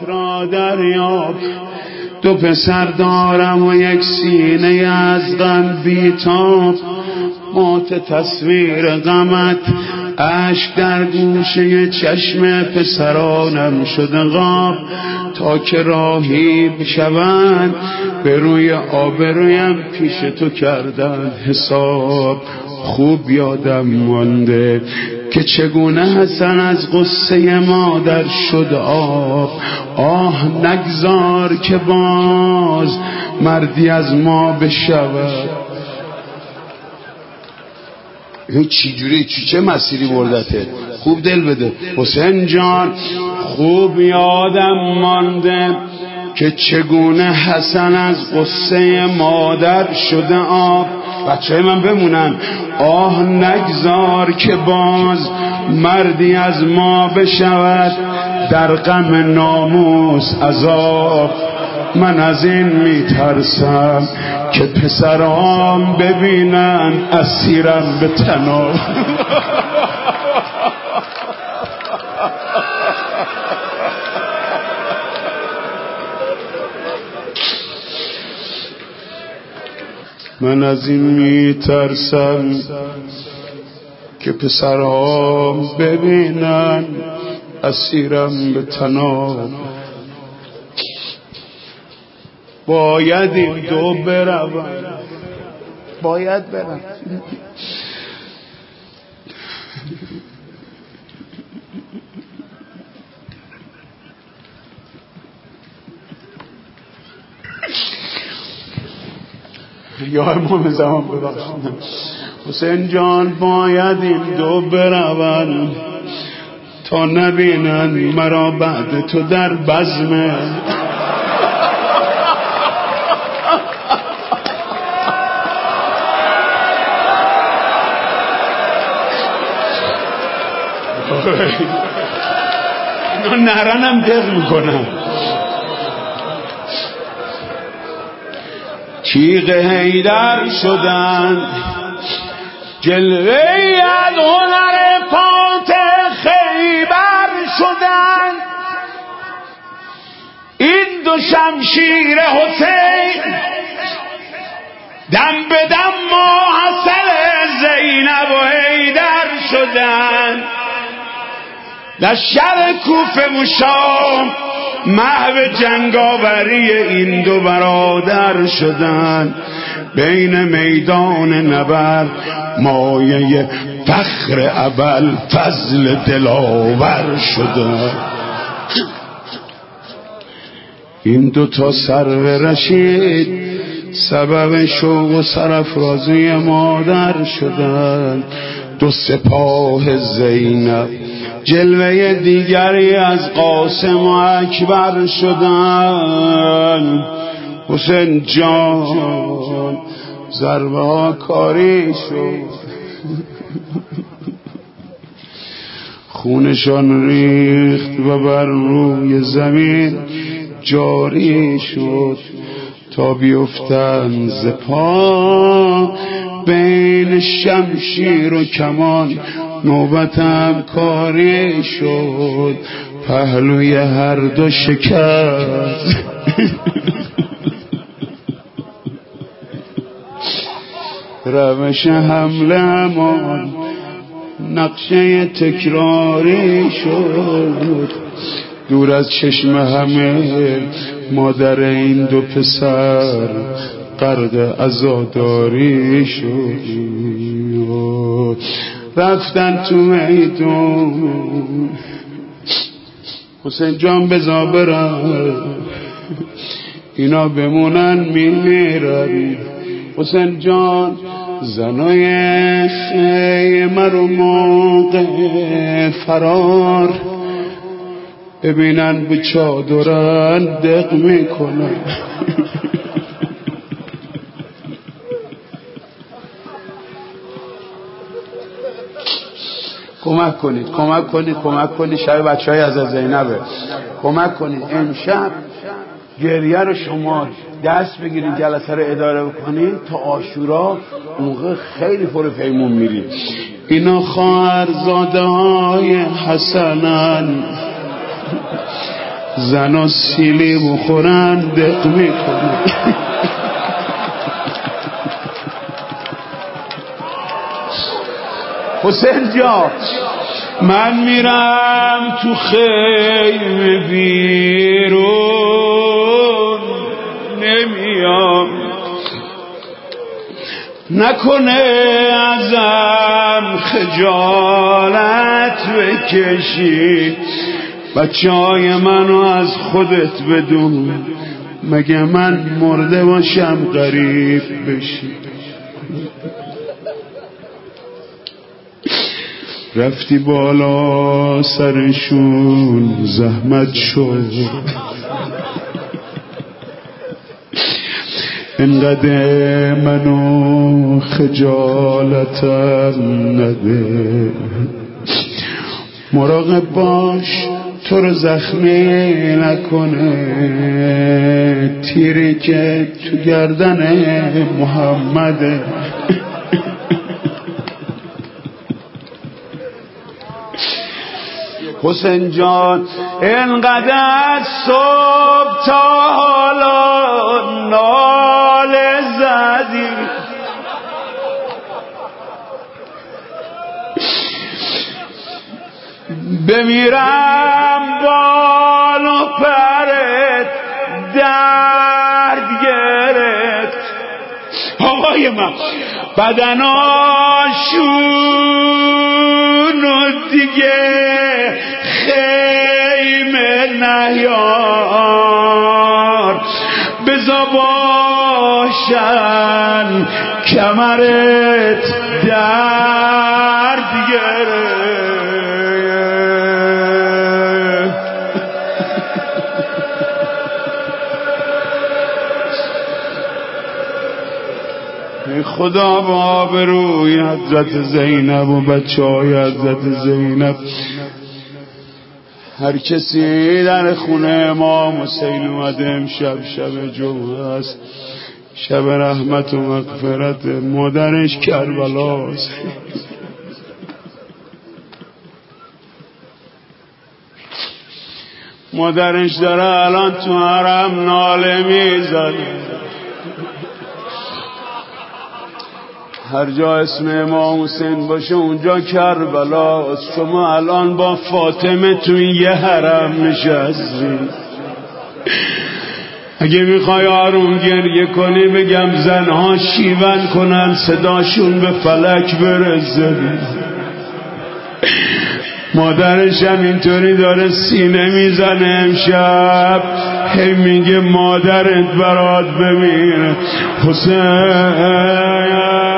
را دریاب. دو پسر دارم و یک سینه از غم بیتاب. مات تصویر غمت اشک در گوشه چشم پسرانم شده غاب. تا که راهی بشوند به روی آبرویم پیش تو کردن حساب. خوب یادم مانده که چگونه حسن از غصه مادر شد آب. آه نگذار که باز مردی از ما بشود. این چی جوری چه مسیری بردته؟ خوب دل بده حسین جان. خوب یادم مانده که چگونه حسن از غصه مادر شده آب. بچه من بمونن. آه نگذار که باز مردی از ما بشود در غم ناموس عذاب. من از این میترسم که پسرام ببینن اسیرم به طناب. من از این میترسم که پسرام ببینن اسیرم به طناب. باید این دو بروم. باید برم. یا امام زمان ببخشید حسین جان. باید این دو بروم تا نبینن مرا بعد تو در بزمه. نرنم دق میکنم. تیغ حیدر شدن جلوه از هنر فاتح خیبر شدن. این دو شمشیر حسین دم به دم ماحصل زینب و حیدر شدن. لشکر کوفه مشام محو جنگاوری این دو برادر شدن. بین میدان نبرد مایه فخر ابل فضل دلاور شدن. این دو تا سرو رشید سبب شوق و سرافرازی مادر شدن. دو سپاه زینب جلوه دیگری از قاسم و اکبر شدن. حسین جان ضربه ها کاری شد. خونشان ریخت و بر روی زمین جاری شد تا بیفتن ز پا. بین شمشیر و کمان نوبتم کاری شد. پهلوی هر دو شکست. روش حمله همان نقشه تکراری شد. دور از چشم همه مادر این دو پسر غرق عزاداری شد. رفتن تو میدون. حسین جان بزا برم اینا بمونن میمیرن. حسین جان زنای خیمه رو موقع فرار ببینن به چادرن دق میکنن. کمک کنید شب بچه های از زینبه. کمک کنید امشب گریه رو شما دست بگیرید جلسه رو اداره بکنید تا عاشورا موقع خیلی پر پیمون میرید. اینا خواهرزاده های حسنن زنا سیلی بخورن دق میکنه. حسین جان من میرم تو خیمه بیرون نمیام، نکنه ازم خجالت بکشی، بچه‌های منو از خودت بدون، مگه من مرده باشم غریب بشی. رفتی بالا سرشون زحمت شد، انقدر منو خجالتم نده، مراقب باش تو رو زخمی نکنه، تیری که تو گردن محمده. حسین جان انقدر صبح تا حالا ناله زدی، بمیرم بال و پرت درد گرفت، آقای من بدناشونو دیگه خیمه نیار، بزا باشن کمرت درد گرفت. خدا با آبروی حضرت زینب و بچه‌های حضرت زینب، هر کسی در خونه امام حسین اومده امشب شب جمعه است، شب رحمت و مغفرت، مادرش کربلاست. مادرش داره الان تو حرم ناله میزنه، هر جا اسم امام حسین باشه اونجا کربلاست. شما الان با فاطمه تو یه حرم نشستی، اگه میخوای آروم گریه کنی بگم زنها شیون کنن صداشون به فلک برسه. مادرش هم اینطوری داره سینه میزنه امشب، هی میگه مادرت برات بمیره. حسین